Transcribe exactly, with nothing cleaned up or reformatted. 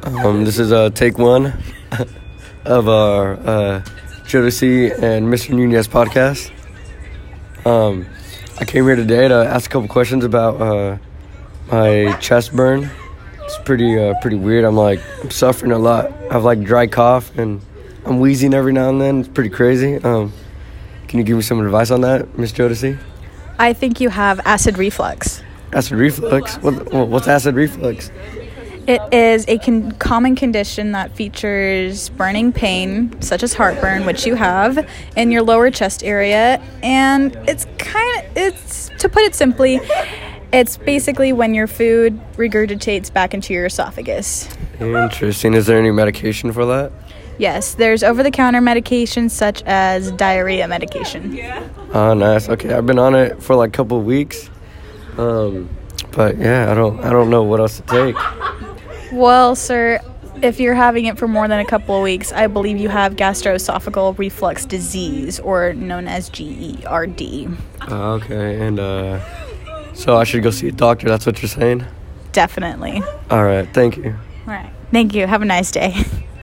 Um, this is uh, take one of our uh, Jodeci and Mister Nunez podcast. Um, I came here today to ask a couple questions about uh, my chest burn. It's pretty uh, pretty weird. I'm like I'm suffering a lot. I have like dry cough and I'm wheezing every now and then. It's pretty crazy. Um, can you give me some advice on that, Miss Jodeci? I think you have acid reflux. Acid reflux? What, what's acid reflux? It is a con- common condition that features burning pain, such as heartburn, which you have, in your lower chest area. And it's kind of, it's, to put it simply, it's basically when your food regurgitates back into your esophagus. Interesting. Is there any medication for that? Yes, there's over-the-counter medications such as diarrhea medication. Oh, nice. Okay, I've been on it for like a couple of weeks. Um, but yeah, I don't, I don't know what else to take. Well, sir, if you're having it for more than a couple of weeks, I believe you have gastroesophageal reflux disease, or known as G E R D. Uh, okay, and uh, so I should go see a doctor, that's what you're saying? Definitely. All right, thank you. All right. Thank you. Have a nice day.